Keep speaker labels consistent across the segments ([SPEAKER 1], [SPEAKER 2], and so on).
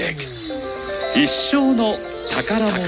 [SPEAKER 1] big 一生の宝物。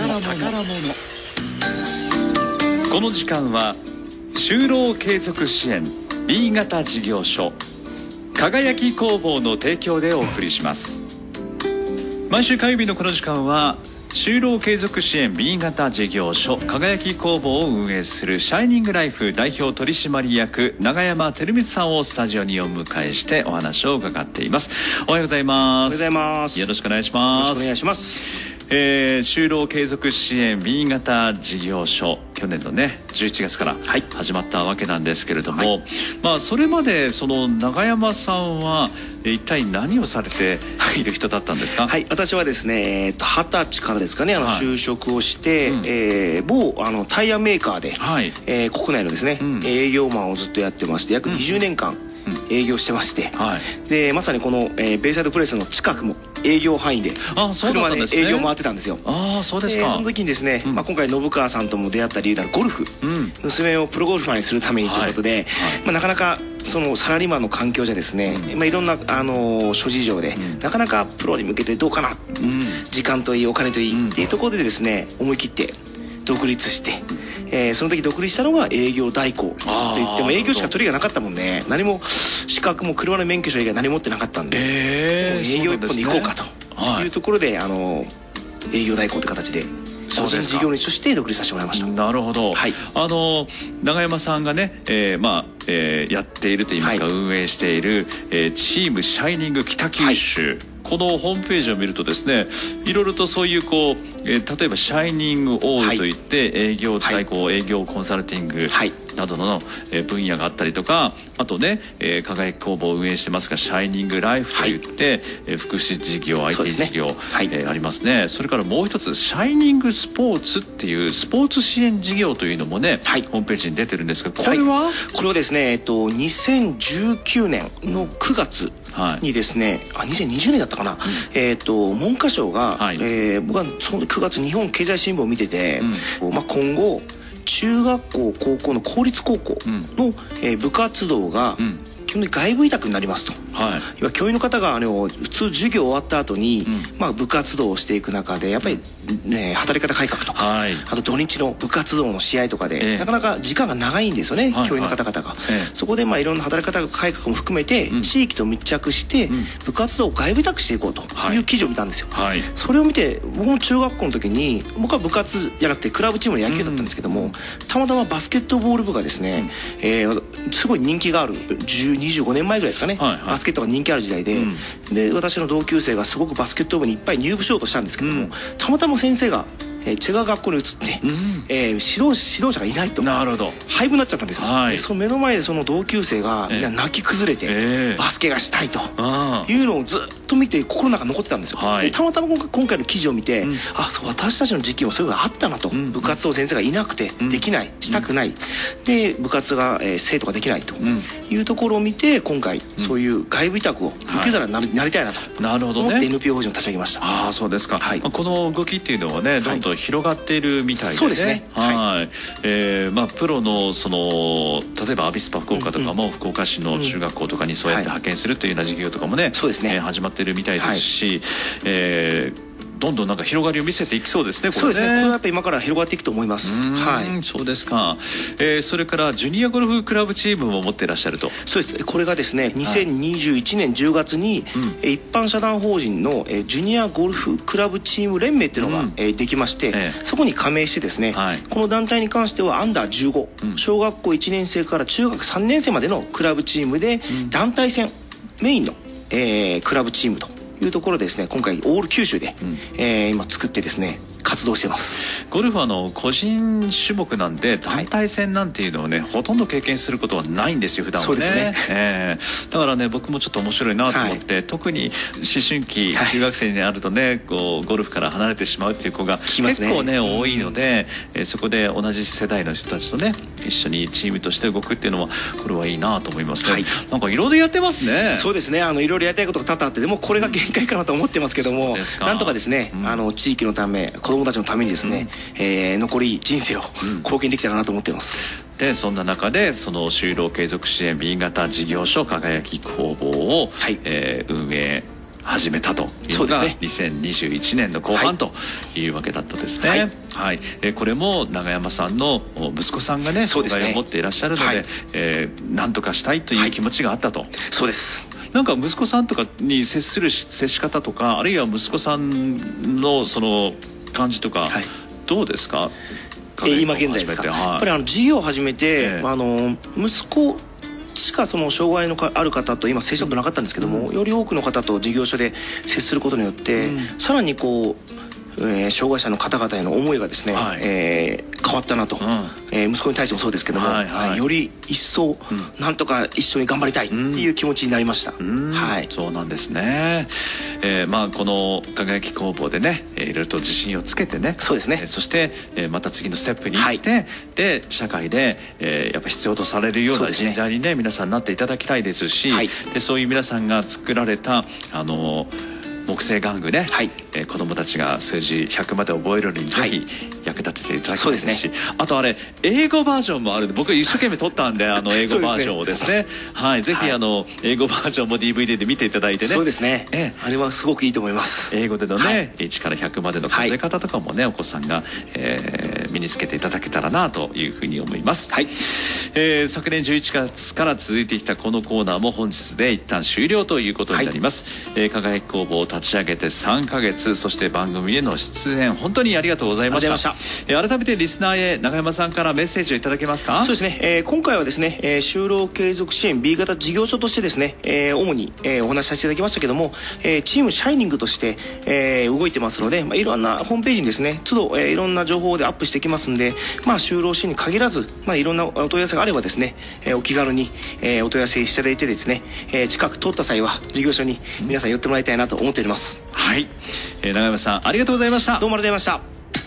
[SPEAKER 1] この時間は就労継続支援 B 型事業所輝き工房の提供でお送りします。毎週火曜日のこの時間は就労継続支援 B 型事業所輝き工房を運営するシャイニングライフ代表取締役永山照光さんをスタジオにお迎えしてお話を伺っています。おはようございます。
[SPEAKER 2] おはようございます。
[SPEAKER 1] よろしくお願いします。
[SPEAKER 2] よろしくお願いします。
[SPEAKER 1] 就労継続支援 B 型事業所去年のね11月から始まったわけなんですけれども、それまでその永山さんは一体何をされている人だったんですか？
[SPEAKER 2] はい、私はですね20歳からですかね就職をして、某タイヤメーカーで、国内のですね、営業マンをずっとやってまして約20年間、営業してまして、でまさにこの、ベイサイドプレスの近くも営業範囲で車で営業回ってたんですよ。
[SPEAKER 1] そうですか。
[SPEAKER 2] その時にですね、今回信川さんとも出会った理由であるゴルフ、娘をプロゴルファーにするためにということで、なかなかそのサラリーマンの環境じゃですね、いろんな諸事情で、なかなかプロに向けてどうかな、時間といいお金といいっていうところでですね思い切って独立して、その時独立したのが営業代行といっても営業しか取りがなかったもんね。何も資格も車の免許証以外何持ってなかったんで、営業一本で行こうかというところで、営業代行という形で個人事業主として独立させてもらいました。
[SPEAKER 1] なるほど。永山さんがね、やっているといいますか、運営している、チームシャイニング北九州、このホームページを見るとですね、いろいろとそういう例えばシャイニングオールといって営業代行、営業コンサルティングなどの分野があったりとか、あとね、輝き工房を運営してますがシャイニングライフといって、福祉事業 IT 事業、ありますね。それからもう一つシャイニングスポーツっていうスポーツ支援事業というのもね、ホームページに出てるんですが、これは
[SPEAKER 2] ですね2019年の9月にですね、2020年だったかな、文科省が、僕はその9月日本経済新聞を見てて、今後中学校高校の公立高校の、部活動が、基本的に外部委託になりますと、今教員の方が普通授業終わった後に、部活動をしていく中でやっぱり、働き方改革とか、あと土日の部活動の試合とかで、なかなか時間が長いんですよね、教員の方々が。そこでいろんな働き方改革も含めて、地域と密着して、部活動を外部委託していこうという記事を見たんですよ。それを見て僕も中学校の時に、僕は部活じゃなくてクラブチームの野球だったんですけども、たまたまバスケットボール部がですね、すごい人気がある25年前ぐらいですかね、バスケットが人気ある時代で、私の同級生がすごくバスケット部にいっぱい入部しようとしたんですけども、たまたま先生が違う学校に移って、指導者がいないと、廃部になっちゃったんですよ。その目の前でその同級生が泣き崩れて、バスケがしたいというのをずっと見て心の中に残ってたんですよ。たまたま今回の記事を見て、私たちの時期もそういうのがあったなと、部活動先生がいなくてできない、したくない、で部活が生徒ができないというところを見て、今回そういう外部委託を受け皿になりたいなと思って NPO 法人を立ち上げました。
[SPEAKER 1] そうですか。この動きっていうのはね、どんどん広がっているみたいでね。
[SPEAKER 2] そうですね。
[SPEAKER 1] プロの例えばアビスパ福岡とかも福岡市の中学校とかにそうやって派遣するというような事業とかもね、始まっているみたいですし、どんどん広がりを見せていきそうですね。
[SPEAKER 2] そうですね。これはやっぱり今から広がっていくと思います。
[SPEAKER 1] そうですか。それからジュニアゴルフクラブチームも持っていらっしゃると。
[SPEAKER 2] そうです。これがですね2021年10月に、一般社団法人のジュニアゴルフクラブチーム連盟っていうのができまして、そこに加盟してですね、この団体に関してはアンダー15、小学校1年生から中学3年生までのクラブチームで、団体戦メインの、クラブチームというところでですね、今回オール九州で、今作ってですね活動してます。
[SPEAKER 1] ゴルフは個人種目なんで団体戦なんていうのをね、ほとんど経験することはないんですよ普段はね。そうですね。だからね僕もちょっと面白いなと思って、特に思春期、中学生になるとねゴルフから離れてしまうっていう子が結構ね多いので、そこで同じ世代の人たちとね一緒にチームとして動くっていうのはこれはいいなと思いますね。なんかいろいろやってますね。
[SPEAKER 2] そうですね。いろいろやりたいことが多々あって、でもこれが限界かなと思ってますけども、なんとかですね、地域のため子供たちのためにですね、残り人生を貢献できたらなと思っています。
[SPEAKER 1] でそんな中でその就労継続支援 B 型事業所輝き工房を、運営始めたというのが2021年の後半というわけだったですね。はい、これも永山さんの息子さんがね障害を持っていらっしゃるので、何とかしたいという気持ちがあったと。
[SPEAKER 2] そうです。
[SPEAKER 1] なんか息子さんとかに接し方とか、あるいは息子さんのその感じとか、どうですか？
[SPEAKER 2] 今現在ですか？やっぱり事業を始めて、息子しかその障害のある方と今接したことなかったんですけども、より多くの方と事業所で接することによって、さらにこう障害者の方々への思いがですね、変わったなと、息子に対してもそうですけども、より一層なんとか一緒に頑張りたいっていう気持ちになりました。
[SPEAKER 1] そうなんですね。まあこの輝き工房でね、いろいろと自信をつけてね、
[SPEAKER 2] そうですね。
[SPEAKER 1] そしてまた次のステップに行って、で社会でやっぱ必要とされるような人材にね、皆さんなっていただきたいですし、でそういう皆さんが作られた木製玩具ね、子どもたちが数字100まで覚えるのにぜひ役立てていただきたいですし、あとあれ英語バージョンもあるんで、僕一生懸命撮ったんで英語バージョンをですね、ぜひ英語バージョンも DVD で見ていただいてね。そうですね、
[SPEAKER 2] あれはすごくいいと思います。
[SPEAKER 1] 英語でのね、1から100までの数え方とかもね、お子さんが身につけていただけたらなというふうに思います。昨年11月から続いてきたこのコーナーも本日で一旦終了ということになります。輝き工房を立ち上げて3ヶ月、そして番組への出演本当にありがとうございました。改めてリスナーへ永山さんからメッセージをいただけますか？
[SPEAKER 2] そうですね、今回はですね、就労継続支援 B 型事業所としてですね、主に、お話しさせていただきましたけども、チームシャイニングとして、動いてますので、いろんなホームページにですね都度、いろんな情報でアップしてきますんで、就労支援に限らず、いろんなお問い合わせがあればですね、お気軽に、お問い合わせしていただいてですね、近く通った際は事業所に皆さん寄ってもらいたいなと思っております。
[SPEAKER 1] はい、永山さんありがとうございました。
[SPEAKER 2] どうもありがとうございました。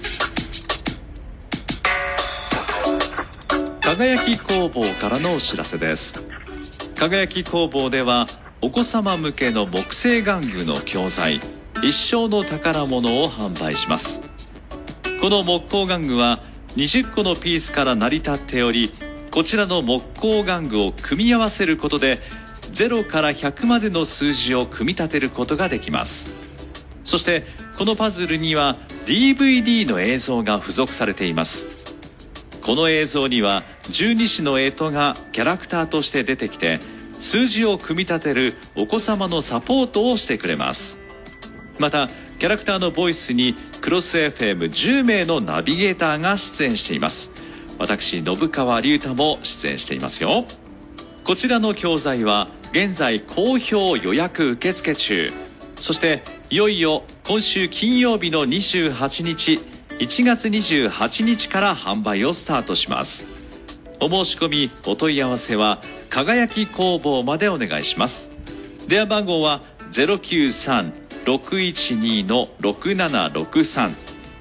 [SPEAKER 1] 輝き工房からのお知らせです。輝き工房ではお子様向けの木製玩具の教材一生の宝物を販売します。この木工玩具は20個のピースから成り立っており、こちらの木工玩具を組み合わせることで0から100までの数字を組み立てることができます。そしてこのパズルには DVD の映像が付属されています。この映像には12種の干支がキャラクターとして出てきて、数字を組み立てるお子様のサポートをしてくれます。またキャラクターのボイスにクロス FM10 名のナビゲーターが出演しています。私信川龍太も出演していますよ。こちらの教材は現在好評予約受付中。そしていよいよ今週金曜日の28日1月28日から販売をスタートします。お申し込みお問い合わせは輝き工房までお願いします。電話番号は 093-612-6763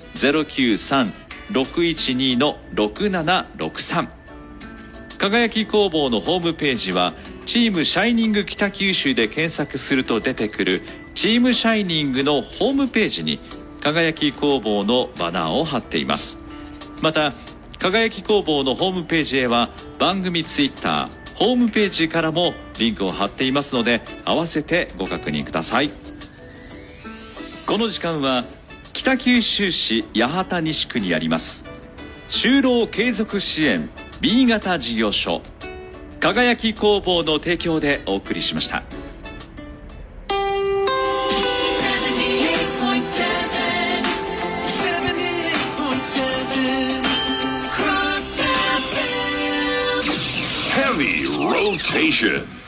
[SPEAKER 1] 093-612-6763。輝き工房のホームページはチームシャイニング北九州で検索すると出てくるチームシャイニングのホームページに輝き工房のバナーを貼っています。また輝き工房のホームページへは番組ツイッターホームページからもリンクを貼っていますので、合わせてご確認ください。この時間は北九州市八幡西区にあります就労継続支援 B 型事業所輝き工房の提供でお送りしました。
[SPEAKER 3] Heavy rotation.